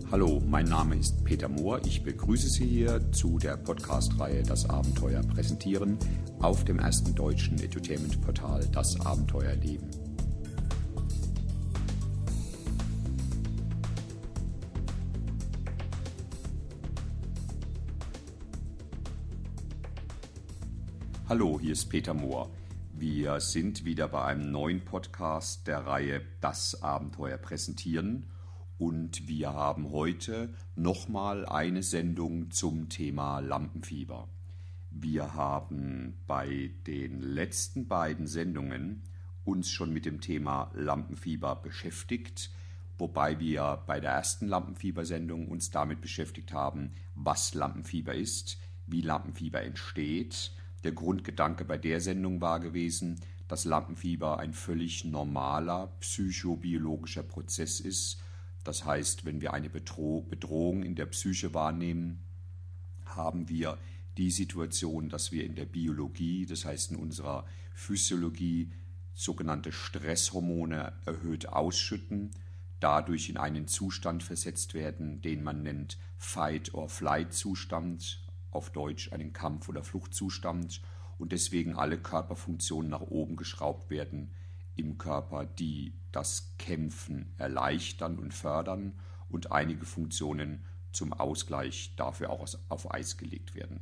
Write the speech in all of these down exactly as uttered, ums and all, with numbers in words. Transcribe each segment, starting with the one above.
Hallo, mein Name ist Peter Mohr. Ich begrüße Sie hier zu der Podcast-Reihe Das Abenteuer präsentieren auf dem ersten deutschen Edutainment-Portal Das Abenteuerleben. Hallo, hier ist Peter Mohr. Wir sind wieder bei einem neuen Podcast der Reihe Das Abenteuer präsentieren. Und wir haben heute nochmal eine Sendung zum Thema Lampenfieber. Wir haben bei den letzten beiden Sendungen uns schon mit dem Thema Lampenfieber beschäftigt, wobei wir bei der ersten Lampenfiebersendung uns damit beschäftigt haben, was Lampenfieber ist, wie Lampenfieber entsteht. Der Grundgedanke bei der Sendung war gewesen, dass Lampenfieber ein völlig normaler psychobiologischer Prozess ist. Das heißt, wenn wir eine Bedro- Bedrohung in der Psyche wahrnehmen, haben wir die Situation, dass wir in der Biologie, das heißt in unserer Physiologie, sogenannte Stresshormone erhöht ausschütten, dadurch in einen Zustand versetzt werden, den man nennt Fight-or-Flight-Zustand, auf Deutsch einen Kampf- oder Fluchtzustand, und deswegen alle Körperfunktionen nach oben geschraubt werden im Körper, die das Kämpfen erleichtern und fördern, und einige Funktionen zum Ausgleich dafür auch auf Eis gelegt werden.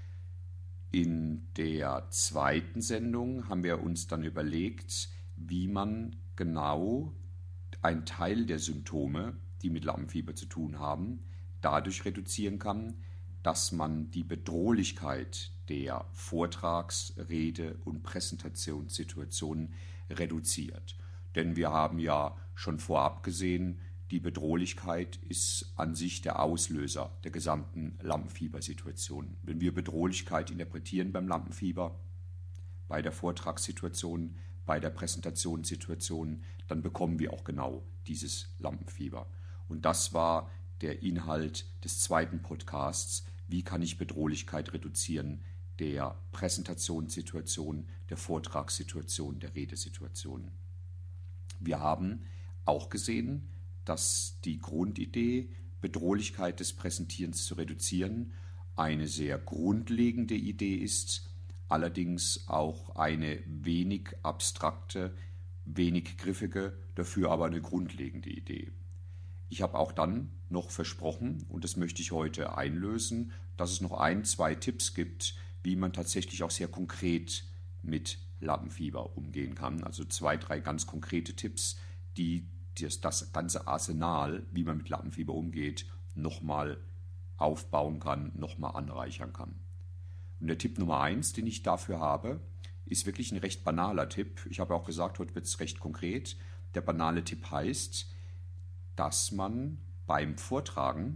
In der zweiten Sendung haben wir uns dann überlegt, wie man genau einen Teil der Symptome, die mit Lampenfieber zu tun haben, dadurch reduzieren kann, dass man die Bedrohlichkeit der Vortrags-, Rede- und Präsentationssituationen reduziert. Denn wir haben ja schon vorab gesehen, die Bedrohlichkeit ist an sich der Auslöser der gesamten Lampenfiebersituation. Wenn wir Bedrohlichkeit interpretieren beim Lampenfieber, bei der Vortragssituation, bei der Präsentationssituation, dann bekommen wir auch genau dieses Lampenfieber. Und das war der Inhalt des zweiten Podcasts: Wie kann ich Bedrohlichkeit reduzieren der Präsentationssituation, der Vortragssituation, der Redesituation. Wir haben auch gesehen, dass die Grundidee, Bedrohlichkeit des Präsentierens zu reduzieren, eine sehr grundlegende Idee ist, allerdings auch eine wenig abstrakte, wenig griffige, dafür aber eine grundlegende Idee. Ich habe auch dann noch versprochen, und das möchte ich heute einlösen, dass es noch ein, zwei Tipps gibt, wie man tatsächlich auch sehr konkret mit Lampenfieber umgehen kann. Also zwei, drei ganz konkrete Tipps, die das, das ganze Arsenal, wie man mit Lampenfieber umgeht, nochmal aufbauen kann, nochmal anreichern kann. Und der Tipp Nummer eins, den ich dafür habe, ist wirklich ein recht banaler Tipp. Ich habe auch gesagt, heute wird es recht konkret. Der banale Tipp heißt, dass man beim Vortragen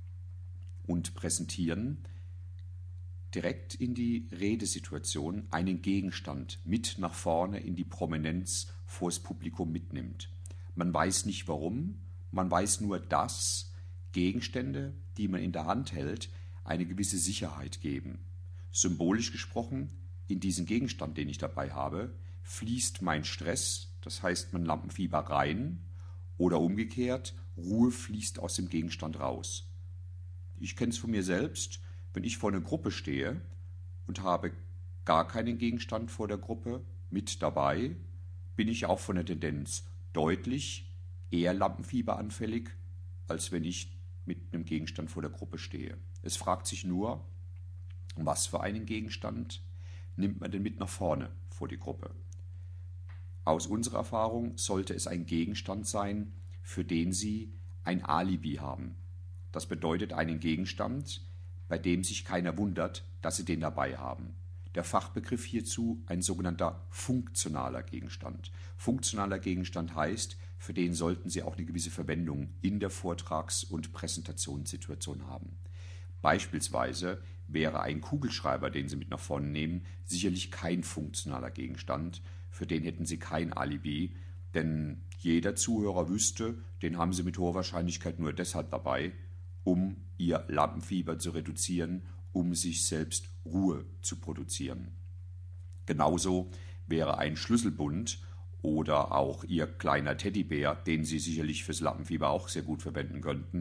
und Präsentieren direkt in die Redesituation einen Gegenstand mit nach vorne in die Prominenz vors Publikum mitnimmt. Man weiß nicht warum, man weiß nur, dass Gegenstände, die man in der Hand hält, eine gewisse Sicherheit geben. Symbolisch gesprochen, in diesen Gegenstand, den ich dabei habe, fließt mein Stress, das heißt mein Lampenfieber, rein, oder umgekehrt, Ruhe fließt aus dem Gegenstand raus. Ich kenne es von mir selbst. Wenn ich vor einer Gruppe stehe und habe gar keinen Gegenstand vor der Gruppe mit dabei, bin ich auch von der Tendenz deutlich eher lampenfieberanfällig, als wenn ich mit einem Gegenstand vor der Gruppe stehe. Es fragt sich nur, was für einen Gegenstand nimmt man denn mit nach vorne vor die Gruppe? Aus unserer Erfahrung sollte es ein Gegenstand sein, für den Sie ein Alibi haben. Das bedeutet einen Gegenstand, bei dem sich keiner wundert, dass Sie den dabei haben. Der Fachbegriff hierzu ein sogenannter funktionaler Gegenstand. Funktionaler Gegenstand heißt, für den sollten Sie auch eine gewisse Verwendung in der Vortrags- und Präsentationssituation haben. Beispielsweise wäre ein Kugelschreiber, den Sie mit nach vorne nehmen, sicherlich kein funktionaler Gegenstand. Für den hätten Sie kein Alibi, denn jeder Zuhörer wüsste, den haben Sie mit hoher Wahrscheinlichkeit nur deshalb dabei, um ihr Lampenfieber zu reduzieren, um sich selbst Ruhe zu produzieren. Genauso wäre ein Schlüsselbund oder auch Ihr kleiner Teddybär, den Sie sicherlich fürs Lampenfieber auch sehr gut verwenden könnten,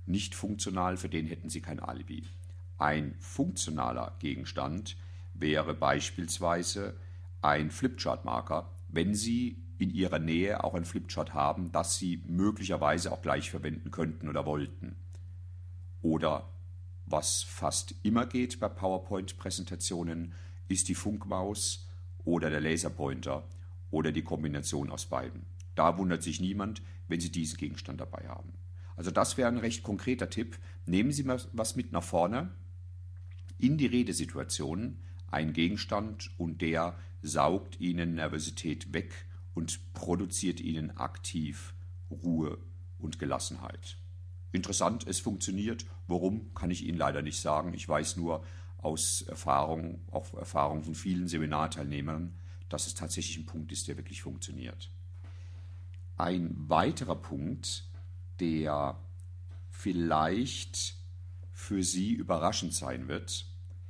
nicht funktional, für den hätten Sie kein Alibi. Ein funktionaler Gegenstand wäre beispielsweise ein Flipchart-Marker, wenn Sie in Ihrer Nähe auch ein Flipchart haben, das Sie möglicherweise auch gleich verwenden könnten oder wollten. Oder was fast immer geht bei PowerPoint-Präsentationen, ist die Funkmaus oder der Laserpointer oder die Kombination aus beiden. Da wundert sich niemand, wenn Sie diesen Gegenstand dabei haben. Also das wäre ein recht konkreter Tipp. Nehmen Sie mal was mit nach vorne in die Redesituation, ein Gegenstand, und der saugt Ihnen Nervosität weg und produziert Ihnen aktiv Ruhe und Gelassenheit. Interessant, es funktioniert. Warum, kann ich Ihnen leider nicht sagen. Ich weiß nur aus Erfahrung, auch Erfahrung von vielen Seminarteilnehmern, dass es tatsächlich ein Punkt ist, der wirklich funktioniert. Ein weiterer Punkt, der vielleicht für Sie überraschend sein wird: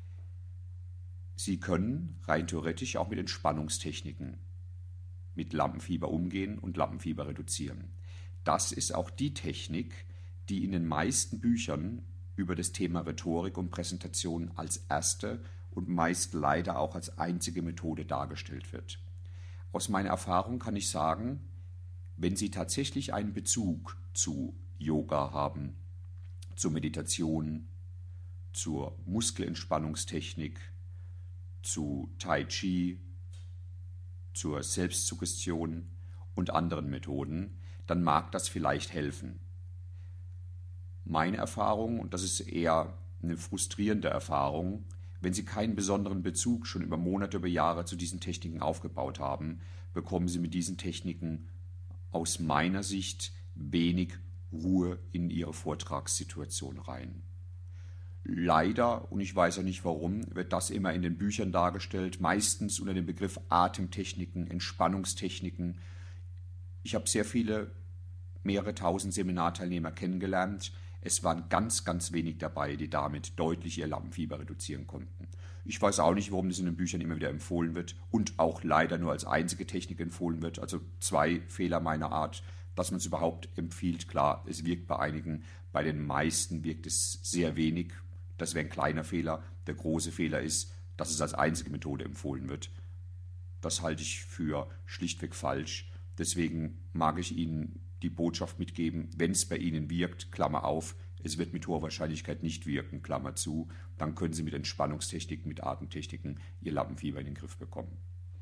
Sie können rein theoretisch auch mit Entspannungstechniken mit Lampenfieber umgehen und Lampenfieber reduzieren. Das ist auch die Technik, die in den meisten Büchern über das Thema Rhetorik und Präsentation als erste und meist leider auch als einzige Methode dargestellt wird. Aus meiner Erfahrung kann ich sagen, wenn Sie tatsächlich einen Bezug zu Yoga haben, zur Meditation, zur Muskelentspannungstechnik, zu Tai Chi, zur Selbstsuggestion und anderen Methoden, dann mag das vielleicht helfen. Meine Erfahrung, und das ist eher eine frustrierende Erfahrung, wenn Sie keinen besonderen Bezug schon über Monate, über Jahre zu diesen Techniken aufgebaut haben, bekommen Sie mit diesen Techniken aus meiner Sicht wenig Ruhe in Ihre Vortragssituation rein. Leider, und ich weiß auch nicht warum, wird das immer in den Büchern dargestellt, meistens unter dem Begriff Atemtechniken, Entspannungstechniken. Ich habe sehr viele, mehrere tausend Seminarteilnehmer kennengelernt. Es waren ganz, ganz wenig dabei, die damit deutlich ihr Lampenfieber reduzieren konnten. Ich weiß auch nicht, warum das in den Büchern immer wieder empfohlen wird und auch leider nur als einzige Technik empfohlen wird. Also zwei Fehler meiner Art, dass man es überhaupt empfiehlt. Klar, es wirkt bei einigen, bei den meisten wirkt es sehr wenig. Das wäre ein kleiner Fehler. Der große Fehler ist, dass es als einzige Methode empfohlen wird. Das halte ich für schlichtweg falsch. Deswegen mag ich Ihnen die Botschaft mitgeben: Wenn es bei Ihnen wirkt, Klammer auf, es wird mit hoher Wahrscheinlichkeit nicht wirken, Klammer zu, dann können Sie mit Entspannungstechniken, mit Atemtechniken Ihr Lampenfieber in den Griff bekommen.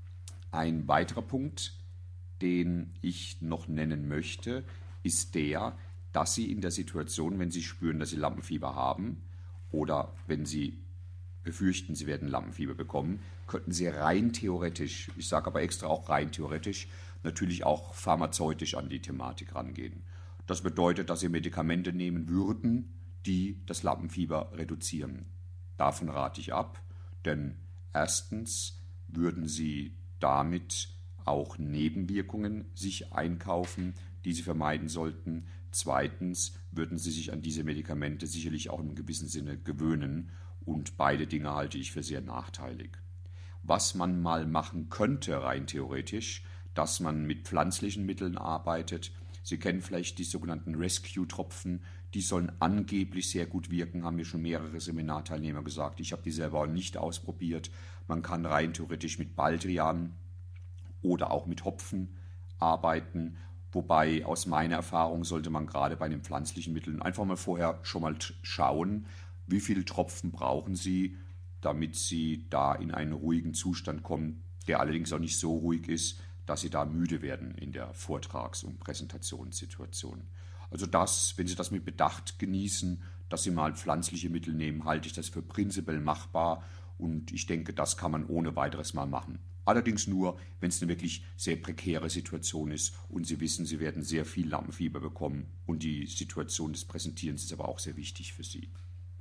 Ein weiterer Punkt, den ich noch nennen möchte, ist der, dass Sie in der Situation, wenn Sie spüren, dass Sie Lampenfieber haben, oder wenn Sie befürchten, Sie werden Lampenfieber bekommen, könnten Sie rein theoretisch, ich sage aber extra auch rein theoretisch, natürlich auch pharmazeutisch an die Thematik rangehen. Das bedeutet, dass Sie Medikamente nehmen würden, die das Lampenfieber reduzieren. Davon rate ich ab, denn erstens würden Sie damit auch Nebenwirkungen sich einkaufen, die Sie vermeiden sollten. Zweitens würden Sie sich an diese Medikamente sicherlich auch in einem gewissen Sinne gewöhnen, und beide Dinge halte ich für sehr nachteilig. Was man mal machen könnte, rein theoretisch, dass man mit pflanzlichen Mitteln arbeitet. Sie kennen vielleicht die sogenannten Rescue-Tropfen, die sollen angeblich sehr gut wirken, haben mir schon mehrere Seminarteilnehmer gesagt. Ich habe die selber auch nicht ausprobiert. Man kann rein theoretisch mit Baldrian oder auch mit Hopfen arbeiten. Wobei aus meiner Erfahrung sollte man gerade bei den pflanzlichen Mitteln einfach mal vorher schon mal schauen, wie viele Tropfen brauchen Sie, damit Sie da in einen ruhigen Zustand kommen, der allerdings auch nicht so ruhig ist, dass Sie da müde werden in der Vortrags- und Präsentationssituation. Also das, wenn Sie das mit Bedacht genießen, dass Sie mal pflanzliche Mittel nehmen, halte ich das für prinzipiell machbar, und ich denke, das kann man ohne weiteres mal machen. Allerdings nur, wenn es eine wirklich sehr prekäre Situation ist und Sie wissen, Sie werden sehr viel Lampenfieber bekommen und die Situation des Präsentierens ist aber auch sehr wichtig für Sie.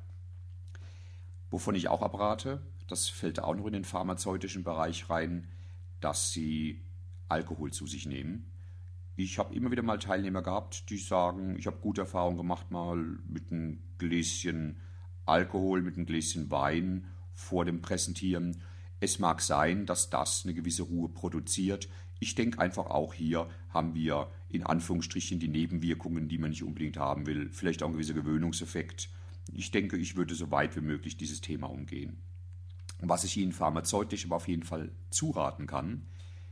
Wovon ich auch abrate, das fällt auch noch in den pharmazeutischen Bereich rein, dass Sie Alkohol zu sich nehmen. Ich habe immer wieder mal Teilnehmer gehabt, die sagen, ich habe gute Erfahrungen gemacht mal mit einem Gläschen Alkohol, mit einem Gläschen Wein vor dem Präsentieren. Es mag sein, dass das eine gewisse Ruhe produziert. ich denke einfach auch hier haben wir in Anführungsstrichen die Nebenwirkungen, die man nicht unbedingt haben will, vielleicht auch ein gewisser Gewöhnungseffekt. Ich denke, ich würde so weit wie möglich dieses Thema umgehen. Was ich Ihnen pharmazeutisch aber auf jeden Fall zuraten kann,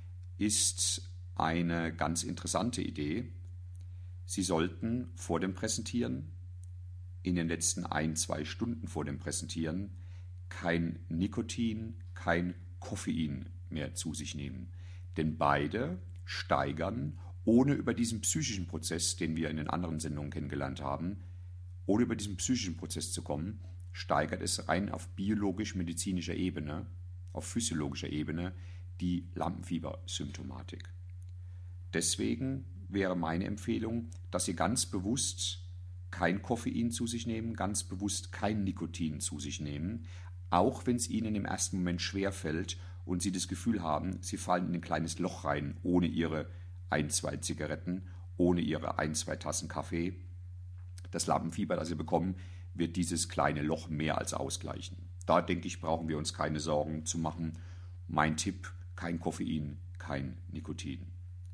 ist eine ganz interessante Idee. Sie sollten vor dem Präsentieren, in den letzten ein, zwei Stunden vor dem Präsentieren, kein Nikotin, kein Koffein mehr zu sich nehmen. Denn beide steigern, ohne über diesen psychischen Prozess, den wir in den anderen Sendungen kennengelernt haben, ohne über diesen psychischen Prozess zu kommen, steigert es rein auf biologisch-medizinischer Ebene, auf physiologischer Ebene, die Lampenfiebersymptomatik. Deswegen wäre meine Empfehlung, dass Sie ganz bewusst kein Koffein zu sich nehmen, ganz bewusst kein Nikotin zu sich nehmen, auch wenn es Ihnen im ersten Moment schwerfällt und Sie das Gefühl haben, Sie fallen in ein kleines Loch rein, ohne Ihre ein, zwei Zigaretten, ohne Ihre ein, zwei Tassen Kaffee. Das Lampenfieber, das Sie bekommen, wird dieses kleine Loch mehr als ausgleichen. Da denke ich, brauchen wir uns keine Sorgen zu machen. Mein Tipp, kein Koffein, kein Nikotin.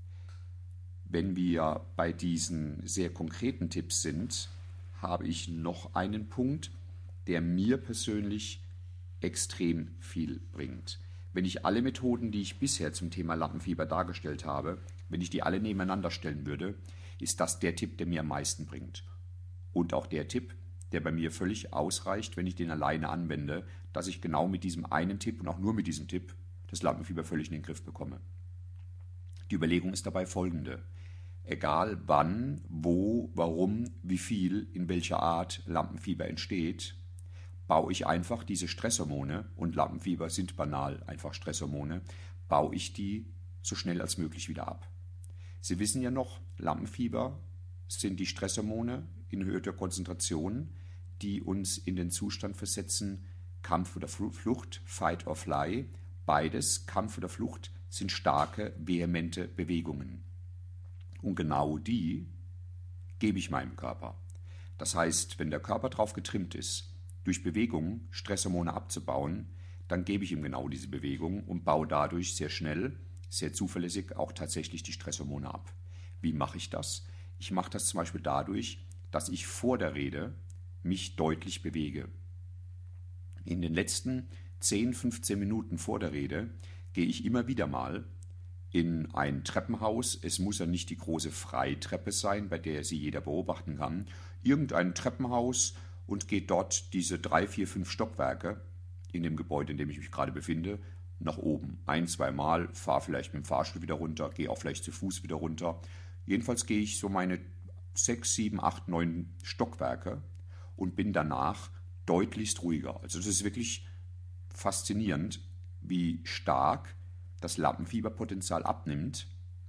Wenn wir bei diesen sehr konkreten Tipps sind, habe ich noch einen Punkt, der mir persönlich extrem viel bringt. Wenn ich alle Methoden, die ich bisher zum Thema Lampenfieber dargestellt habe, wenn ich die alle nebeneinander stellen würde, ist das der Tipp, der mir am meisten bringt. Und auch der Tipp, der bei mir völlig ausreicht, wenn ich den alleine anwende, dass ich genau mit diesem einen Tipp und auch nur mit diesem Tipp das Lampenfieber völlig in den Griff bekomme. Die Überlegung ist dabei folgende. Egal wann, wo, warum, wie viel, in welcher Art Lampenfieber entsteht, baue ich einfach diese Stresshormone, und Lampenfieber sind banal einfach Stresshormone, baue ich die so schnell als möglich wieder ab. Sie wissen ja noch, Lampenfieber sind die Stresshormone in erhöhter Konzentration, die uns in den Zustand versetzen, Kampf oder Flucht, Fight or Fly. Beides, Kampf oder Flucht, sind starke, vehemente Bewegungen. Und genau die gebe ich meinem Körper. Das heißt, wenn der Körper darauf getrimmt ist, durch Bewegung Stresshormone abzubauen, dann gebe ich ihm genau diese Bewegung und baue dadurch sehr schnell, sehr zuverlässig auch tatsächlich die Stresshormone ab. Wie mache ich das? Ich mache das zum Beispiel dadurch, dass ich vor der Rede mich deutlich bewege. In den letzten zehn, fünfzehn Minuten vor der Rede gehe ich immer wieder mal in ein Treppenhaus. Es muss ja nicht die große Freitreppe sein, bei der sie jeder beobachten kann. Irgendein Treppenhaus und gehe dort diese drei, vier, fünf Stockwerke in dem Gebäude, in dem ich mich gerade befinde, nach oben. Ein, zwei Mal, fahre vielleicht mit dem Fahrstuhl wieder runter, gehe auch vielleicht zu Fuß wieder runter. Jedenfalls gehe ich so meine sechs, sieben, acht, neun Stockwerke und bin danach deutlichst ruhiger. Also das ist wirklich faszinierend, wie stark das Lampenfieberpotenzial abnimmt,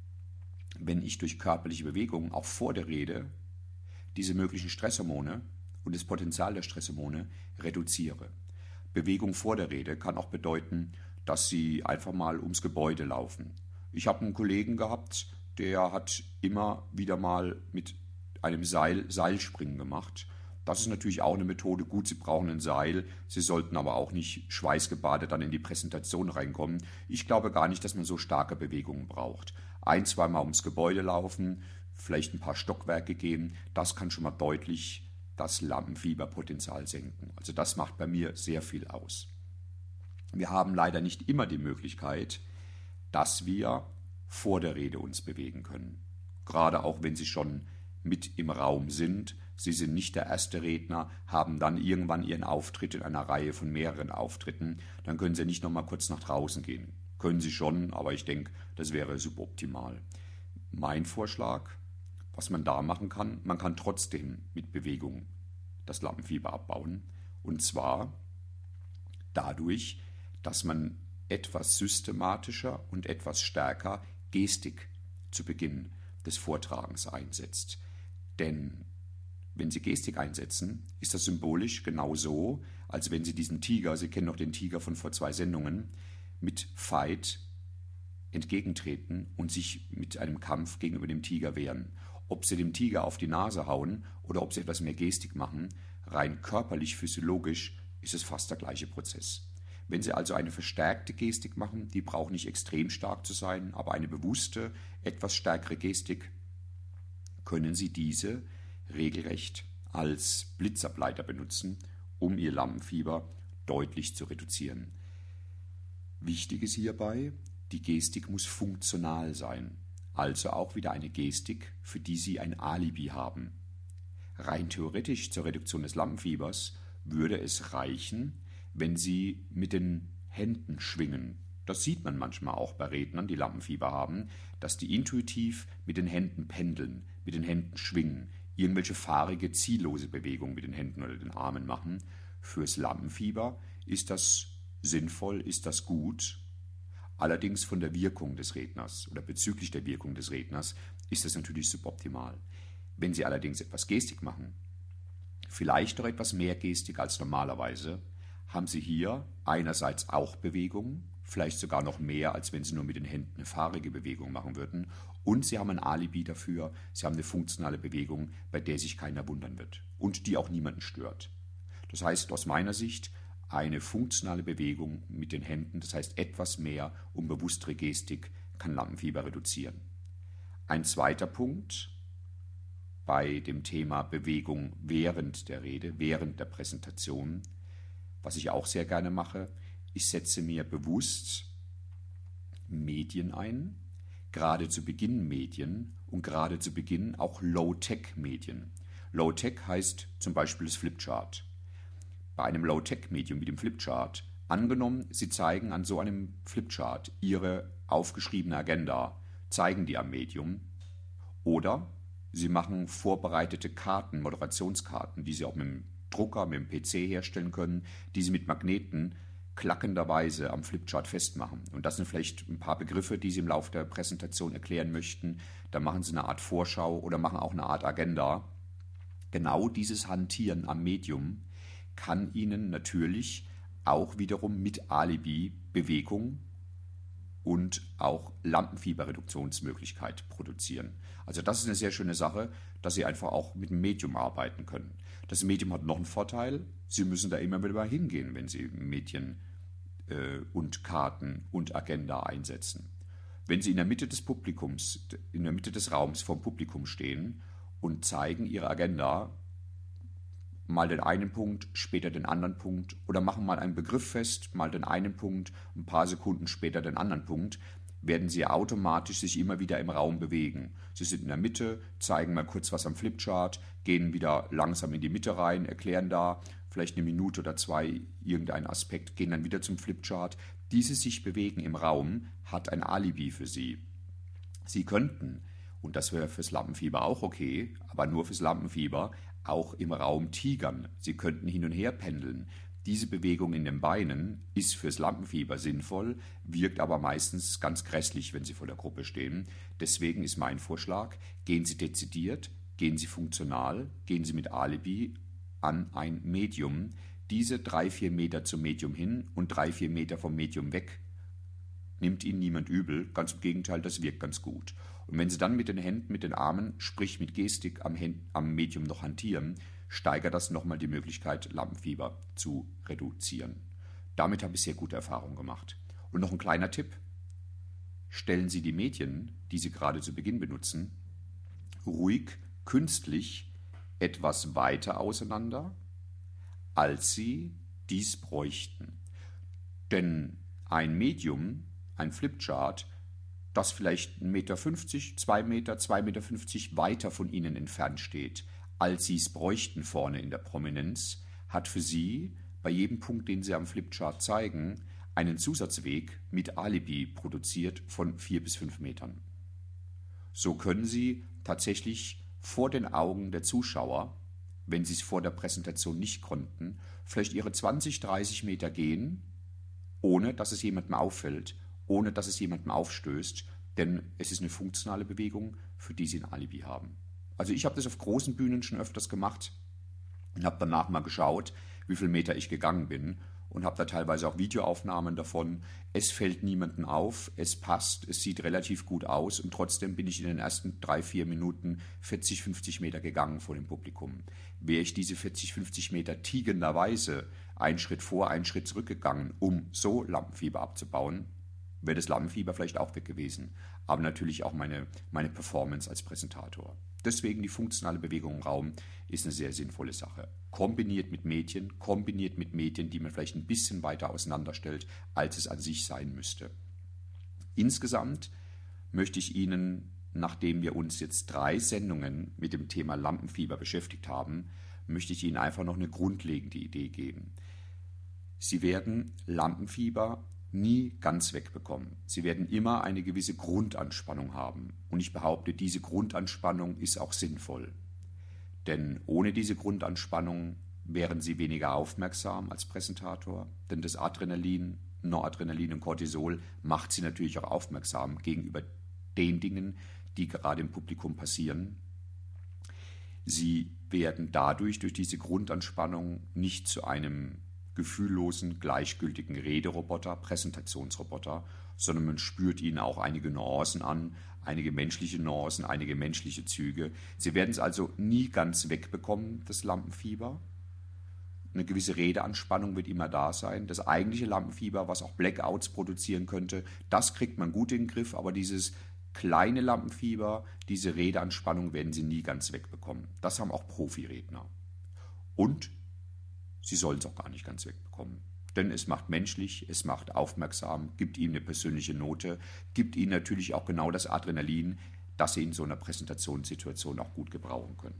wenn ich durch körperliche Bewegung auch vor der Rede diese möglichen Stresshormone und das Potenzial der Stresshormone reduziere. Bewegung vor der Rede kann auch bedeuten, dass Sie einfach mal ums Gebäude laufen. Ich habe einen Kollegen gehabt, der hat immer wieder mal mit einem Seil Seilspringen gemacht. Das ist natürlich auch eine Methode. Gut, Sie brauchen ein Seil. Sie sollten aber auch nicht schweißgebadet dann in die Präsentation reinkommen. Ich glaube gar nicht, dass man so starke Bewegungen braucht. Ein, zweimal ums Gebäude laufen, vielleicht ein paar Stockwerke gehen, das kann schon mal deutlich das Lampenfieberpotenzial senken. Also das macht bei mir sehr viel aus. Wir haben leider nicht immer die Möglichkeit, dass wir vor der Rede uns bewegen können. Gerade auch wenn Sie schon mit im Raum sind. Sie sind nicht der erste Redner, haben dann irgendwann Ihren Auftritt in einer Reihe von mehreren Auftritten. Dann können Sie nicht noch mal kurz nach draußen gehen. Können Sie schon, aber ich denke, das wäre suboptimal. Mein Vorschlag, was man da machen kann, man kann trotzdem mit Bewegung das Lampenfieber abbauen. Und zwar dadurch, dass man etwas systematischer und etwas stärker Gestik zu Beginn des Vortragens einsetzt. Denn wenn Sie Gestik einsetzen, ist das symbolisch genauso, als wenn Sie diesen Tiger, Sie kennen noch den Tiger von vor zwei Sendungen, mit Fight entgegentreten und sich mit einem Kampf gegenüber dem Tiger wehren. Ob Sie dem Tiger auf die Nase hauen oder ob Sie etwas mehr Gestik machen, rein körperlich, physiologisch ist es fast der gleiche Prozess. Wenn Sie also eine verstärkte Gestik machen, die braucht nicht extrem stark zu sein, aber eine bewusste, etwas stärkere Gestik, können Sie diese regelrecht als Blitzableiter benutzen, um Ihr Lampenfieber deutlich zu reduzieren. Wichtig ist hierbei, die Gestik muss funktional sein, also auch wieder eine Gestik, für die Sie ein Alibi haben. Rein theoretisch zur Reduktion des Lampenfiebers würde es reichen, wenn Sie mit den Händen schwingen. Das sieht man manchmal auch bei Rednern, die Lampenfieber haben, dass die intuitiv mit den Händen pendeln, mit den Händen schwingen, irgendwelche fahrige, ziellose Bewegungen mit den Händen oder den Armen machen. Fürs Lampenfieber ist das sinnvoll, ist das gut. Allerdings von der Wirkung des Redners oder bezüglich der Wirkung des Redners ist das natürlich suboptimal. Wenn Sie allerdings etwas Gestik machen, vielleicht doch etwas mehr Gestik als normalerweise, haben Sie hier einerseits auch Bewegung, vielleicht sogar noch mehr, als wenn Sie nur mit den Händen eine fahrige Bewegung machen würden. Und Sie haben ein Alibi dafür, Sie haben eine funktionale Bewegung, bei der sich keiner wundern wird und die auch niemanden stört. Das heißt, aus meiner Sicht, eine funktionale Bewegung mit den Händen, das heißt etwas mehr und bewusstere Gestik, kann Lampenfieber reduzieren. Ein zweiter Punkt bei dem Thema Bewegung während der Rede, während der Präsentation, was ich auch sehr gerne mache, ich setze mir bewusst Medien ein, gerade zu Beginn Medien und gerade zu Beginn auch Low-Tech-Medien. Low-Tech heißt zum Beispiel das Flipchart. Bei einem Low-Tech-Medium wie dem Flipchart, angenommen, Sie zeigen an so einem Flipchart Ihre aufgeschriebene Agenda, zeigen die am Medium, oder Sie machen vorbereitete Karten, Moderationskarten, die Sie auch mit dem Drucker, mit dem P C herstellen können, die Sie mit Magneten klackenderweise am Flipchart festmachen. Und das sind vielleicht ein paar Begriffe, die Sie im Laufe der Präsentation erklären möchten. Da machen Sie eine Art Vorschau oder machen auch eine Art Agenda. Genau dieses Hantieren am Medium kann Ihnen natürlich auch wiederum mit Alibi Bewegung und auch Lampenfieberreduktionsmöglichkeit produzieren. Also das ist eine sehr schöne Sache, dass Sie einfach auch mit dem Medium arbeiten können. Das Medium hat noch einen Vorteil, Sie müssen da immer wieder hingehen, wenn Sie Medien äh, und Karten und Agenda einsetzen. Wenn Sie in der Mitte des Publikums, in der Mitte des Raums vom Publikum stehen und zeigen Ihre Agenda, mal den einen Punkt, später den anderen Punkt oder machen mal einen Begriff fest, mal den einen Punkt, ein paar Sekunden später den anderen Punkt, werden Sie automatisch sich immer wieder im Raum bewegen. Sie sind in der Mitte, zeigen mal kurz was am Flipchart, gehen wieder langsam in die Mitte rein, erklären da vielleicht eine Minute oder zwei irgendeinen Aspekt, gehen dann wieder zum Flipchart. Dieses sich bewegen im Raum hat ein Alibi für Sie. Sie könnten, und das wäre fürs Lampenfieber auch okay, aber nur fürs Lampenfieber, auch im Raum tigern. Sie könnten hin und her pendeln. Diese Bewegung in den Beinen ist fürs Lampenfieber sinnvoll, wirkt aber meistens ganz grässlich, wenn Sie vor der Gruppe stehen. Deswegen ist mein Vorschlag, gehen Sie dezidiert, gehen Sie funktional, gehen Sie mit Alibi an ein Medium. Diese drei, vier Meter zum Medium hin und drei, vier Meter vom Medium weg nimmt Ihnen niemand übel. Ganz im Gegenteil, das wirkt ganz gut. Und wenn Sie dann mit den Händen, mit den Armen, sprich mit Gestik am, Händ- am Medium noch hantieren, steigert das nochmal die Möglichkeit, Lampenfieber zu reduzieren. Damit habe ich sehr gute Erfahrungen gemacht. Und noch ein kleiner Tipp. Stellen Sie die Medien, die Sie gerade zu Beginn benutzen, ruhig, künstlich etwas weiter auseinander, als Sie dies bräuchten. Denn ein Medium, ein Flipchart, das vielleicht ein Meter fünfzig, zwei Meter, zwei Meter fünfzig weiter von Ihnen entfernt steht, als Sie es bräuchten vorne in der Prominenz, hat für Sie bei jedem Punkt, den Sie am Flipchart zeigen, einen Zusatzweg mit Alibi produziert von vier bis fünf Metern. So können Sie tatsächlich vor den Augen der Zuschauer, wenn Sie es vor der Präsentation nicht konnten, vielleicht Ihre zwanzig, dreißig Meter gehen, ohne dass es jemandem auffällt, ohne dass es jemandem aufstößt, denn es ist eine funktionale Bewegung, für die Sie ein Alibi haben. Also ich habe das auf großen Bühnen schon öfters gemacht und habe danach mal geschaut, wie viele Meter ich gegangen bin und habe da teilweise auch Videoaufnahmen davon. Es fällt niemandem auf, es passt, es sieht relativ gut aus und trotzdem bin ich in den ersten drei, vier Minuten vierzig, fünfzig Meter gegangen vor dem Publikum. Wäre ich diese vierzig, fünfzig Meter tiegenderweise einen Schritt vor, einen Schritt zurückgegangen, um so Lampenfieber abzubauen, wäre das Lampenfieber vielleicht auch weg gewesen. Aber natürlich auch meine, meine Performance als Präsentator. Deswegen die funktionale Bewegung im Raum ist eine sehr sinnvolle Sache. Kombiniert mit Medien, kombiniert mit Medien, die man vielleicht ein bisschen weiter auseinanderstellt, als es an sich sein müsste. Insgesamt möchte ich Ihnen, nachdem wir uns jetzt drei Sendungen mit dem Thema Lampenfieber beschäftigt haben, möchte ich Ihnen einfach noch eine grundlegende Idee geben. Sie werden Lampenfieber nie ganz wegbekommen. Sie werden immer eine gewisse Grundanspannung haben. Und ich behaupte, diese Grundanspannung ist auch sinnvoll. Denn ohne diese Grundanspannung wären Sie weniger aufmerksam als Präsentator. Denn das Adrenalin, Noradrenalin und Cortisol macht Sie natürlich auch aufmerksam gegenüber den Dingen, die gerade im Publikum passieren. Sie werden dadurch, durch diese Grundanspannung, nicht zu einem gefühllosen, gleichgültigen Rederoboter, Präsentationsroboter, sondern man spürt ihnen auch einige Nuancen an, einige menschliche Nuancen, einige menschliche Züge. Sie werden es also nie ganz wegbekommen, das Lampenfieber. Eine gewisse Redeanspannung wird immer da sein. Das eigentliche Lampenfieber, was auch Blackouts produzieren könnte, das kriegt man gut in den Griff, aber dieses kleine Lampenfieber, diese Redeanspannung werden Sie nie ganz wegbekommen. Das haben auch Profiredner. Und Sie sollen es auch gar nicht ganz wegbekommen. Denn es macht menschlich, es macht aufmerksam, gibt Ihnen eine persönliche Note, gibt Ihnen natürlich auch genau das Adrenalin, das Sie in so einer Präsentationssituation auch gut gebrauchen können.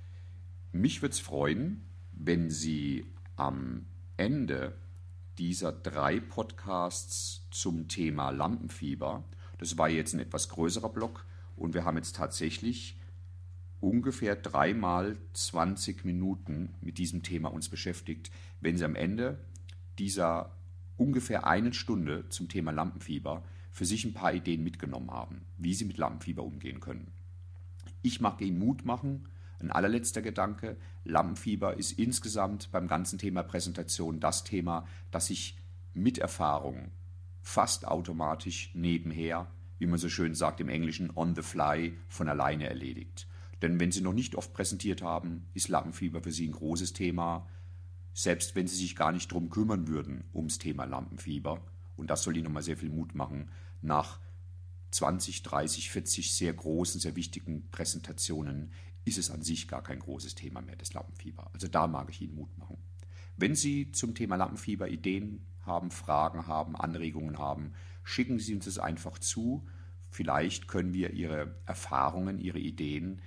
Mich würde es freuen, wenn Sie am Ende dieser drei Podcasts zum Thema Lampenfieber, das war jetzt ein etwas größerer Block und wir haben jetzt tatsächlich ungefähr dreimal zwanzig Minuten mit diesem Thema uns beschäftigt. Wenn Sie am Ende dieser ungefähr eine Stunde zum Thema Lampenfieber für sich ein paar Ideen mitgenommen haben, wie Sie mit Lampenfieber umgehen können. Ich mag Ihnen Mut machen. Ein allerletzter Gedanke, Lampenfieber ist insgesamt beim ganzen Thema Präsentation das Thema, das sich mit Erfahrung fast automatisch nebenher, wie man so schön sagt im Englischen, on the fly, von alleine erledigt. Denn wenn Sie noch nicht oft präsentiert haben, ist Lampenfieber für Sie ein großes Thema, selbst wenn Sie sich gar nicht drum kümmern würden, ums Thema Lampenfieber. Und das soll Ihnen nochmal sehr viel Mut machen. Nach zwanzig, dreißig, vierzig sehr großen, sehr wichtigen Präsentationen ist es an sich gar kein großes Thema mehr, das Lampenfieber. Also da mag ich Ihnen Mut machen. Wenn Sie zum Thema Lampenfieber Ideen haben, Fragen haben, Anregungen haben, schicken Sie uns das einfach zu. Vielleicht können wir Ihre Erfahrungen, Ihre Ideen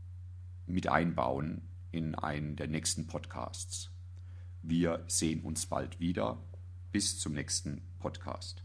mit einbauen in einen der nächsten Podcasts. Wir sehen uns bald wieder. Bis zum nächsten Podcast.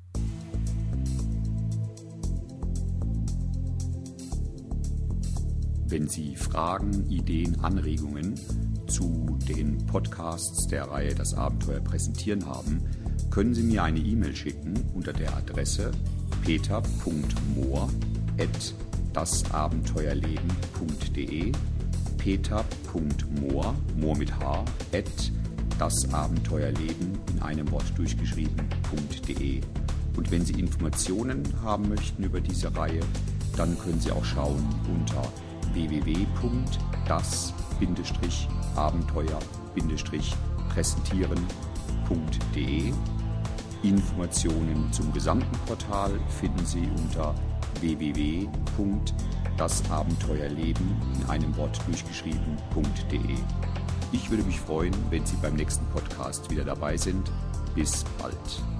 Wenn Sie Fragen, Ideen, Anregungen zu den Podcasts der Reihe Das Abenteuer präsentieren haben, können Sie mir eine E-Mail schicken unter der Adresse peter punkt mohr at dasabenteuerleben punkt de peter punkt mohr, Mohr mit H, at dasabenteuerleben in einem Wort durchgeschrieben.de. Und wenn Sie Informationen haben möchten über diese Reihe, dann können Sie auch schauen unter w w w punkt das abenteuer präsentieren punkt de. Informationen zum gesamten Portal finden Sie unter w w w punkt dasabenteuerleben in einem Wort durchgeschrieben.de. Ich würde mich freuen, wenn Sie beim nächsten Podcast wieder dabei sind. Bis bald.